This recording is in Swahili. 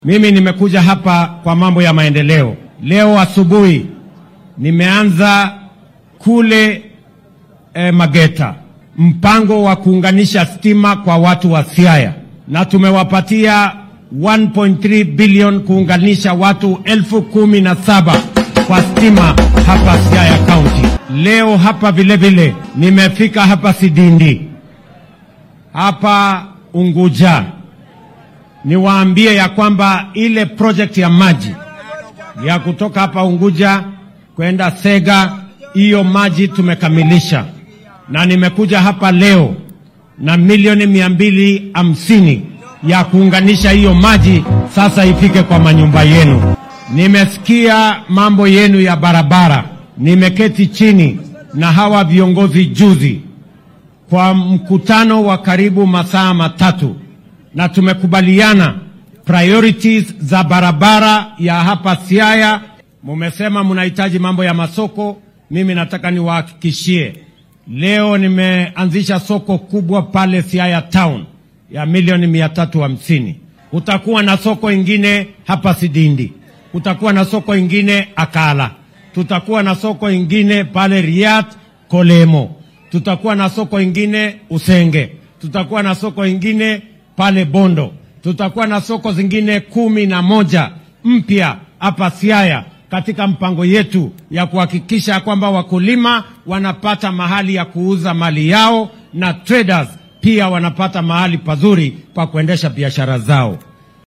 Mimi nimekuja hapa kwa mambo ya maendeleo. Leo asubuhi nimeanza kule Mageta mpango wa kuunganisha stima kwa watu wa Siaya, na tumewapatia 1.3 billion kuunganisha watu 17,000 kwa stima hapa Siaya County. Leo hapa vile vile nimefika hapa Sidindi, hapa Unguja, niwaambie ya kwamba ile project ya maji ya kutoka hapa Unguja kwenda Sega, hiyo maji tumekamilisha, na nimekuja hapa leo na milioni 250 ya kuunganisha hiyo maji sasa ifike kwa manyumba yenu. Nimesikia mambo yenu ya barabara. Nimeketi chini na hawa viongozi juzi kwa mkutano wa karibu masaa matatu, na tumekubaliana priorities za barabara ya hapa Siaya. Mumesema mnahitaji mambo ya masoko. Mimi nataka niwahakikishie leo nimeanzisha soko kubwa pale Siaya Town ya milioni 350. Kutakuwa na soko ingine hapa Sidindi, kutakuwa na soko ingine Akala, tutakuwa na soko ingine pale Riat Kolemo, tutakuwa na soko ingine Usenge, tutakuwa na soko ingine pale Bondo, tutakuwa na soko zingine 11 mpya hapa Siaya, katika mpango yetu ya kuhakikisha kwamba wakulima wanapata mahali ya kuuza mali yao na traders pia wanapata mahali pazuri pa kuendesha biashara zao.